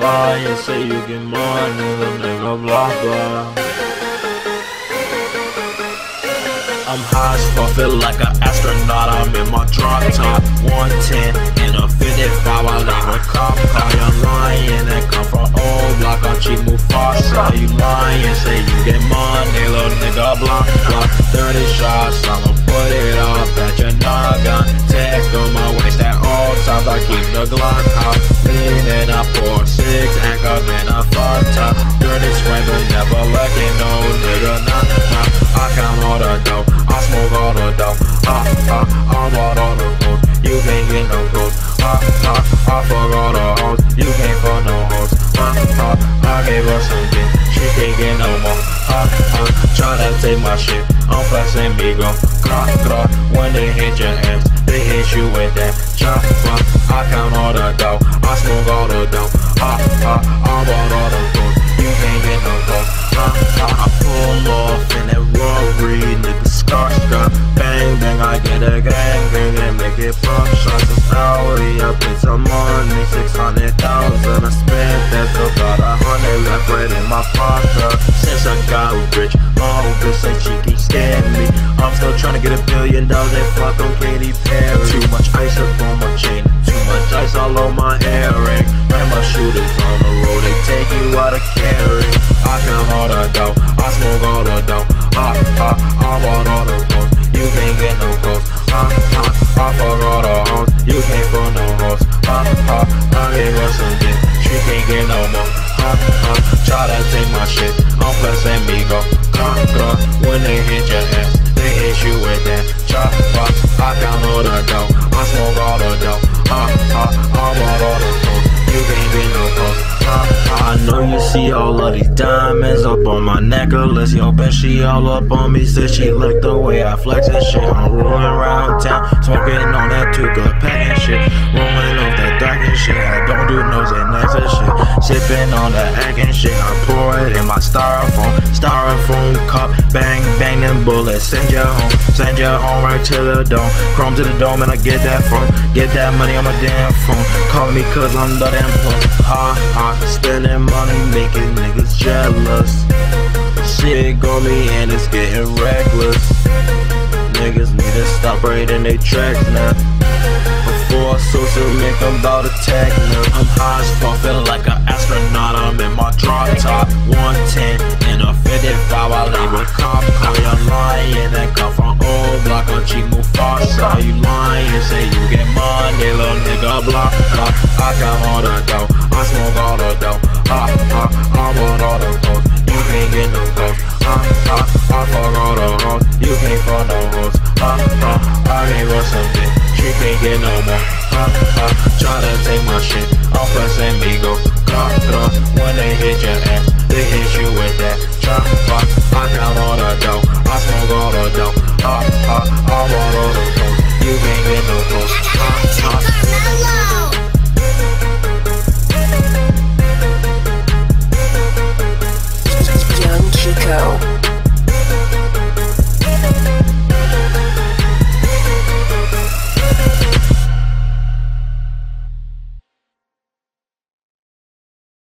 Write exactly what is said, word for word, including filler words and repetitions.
lying, say you get money, little nigga, blah blah. I'm high as fuck, feel like an astronaut. I'm in my drop top, one ten in a fifty-five. I leave a cop car. You're lying, that come from old block. I'm cheap Mufasa. You lying, say you get money, little nigga, blah blah. Thirty shots, I'ma put it up at your noggin. Tech on my waist at all times. I keep the Glock hot. Lean and I pour six, anchor in a fuck top. Dirty swing, but never lucky, no nigga, nah nah. I count all the dough, I smoke all the dough. Ah ah, I bought all the hoes, you can't get no clothes. Ah ah, I fuck all the hoes, you can't fuck no hoes. Ah ah, I gave her some dick, she can't get no more. Ah ah, try to take my shit, I'm flexing Migo. Clock clock, when they hit your ass, they hit you with that chop. I count all the dough, I smoke all the dough. Ah ah, I bought all the hoes, you can't get no clothes. Ah ah, I pull off in that Rory, nigga scar scar. Bang bang, I get a gang gang and make it pop shots. It's Audi, I put some money, six hundred thousand. I spent that, so got a hundred left right in my pocket. Since I got rich, my whole bitch say she keep scaring me. I'm still trying to get a billion dollars and fuck on Katy Perry. Too much ice up on my chain, too much ice all on my earring. And my shooters on the road, they take you out of carry. I count all the dough, I smoke all the dough. Ah ah, I bought all the hoes, you can't get no clothes. Ah ah, I fuck all the hoes, you can't fuck no hoes. Ah ah, I gave her some dick, she can't get no more. Ah ah, try to take my shit, I'm flexing Migo. Clock clock, when they hit your ass, they hit you with that chop pop. I count all the dough, I smoke all the dough. Ah ah, I bought all the hoes, you can't get no clothes. I know you see all of these diamonds up on my necklace. Yo, bet she all up on me, said she like the way I flex and shit. I'm rolling around town, smoking on that two-cup pack and shit. Rolling off that dark and shit, I don't do nose and nice and shit. Sipping on that egg and shit, I pour it in my styrofoam, styrofoam cup. Bang, bang them bullets, send you home, send you home right to the dome. Chrome to the dome and I get that phone, get that money on my damn phone. Call me cause I'm the damn phone. Ha ha, spending money making niggas jealous. Shit got me and it's getting reckless. Niggas need to stop writing they tracks now, before social make them bout attack now. I'm high as fuck, feel like an astronaut. I'm in my drop top, one ten in a fifty-five. I leave a cop car. You're lying, that come from old block. I'm cheap Mufasa. You lying, say you get money, little nigga, blah blah. I got all the dough, I smoke all the dough. Ah ah, I want all the hoes, you can't get no clothes. Ah ah, I fuck all the hoes, you can't fuck no hoes. Ah ah, I gave her some dick, she can't get no more. Ah ah, try to take my shit, I'm flexing Migo. Clock clock, when they hit your ass, they hit you with that chop pop. I count all the dough, I smoke all the dough. Ah ah, I want all the hoes, you can't get no clothes. Ah ah. Young Kiko.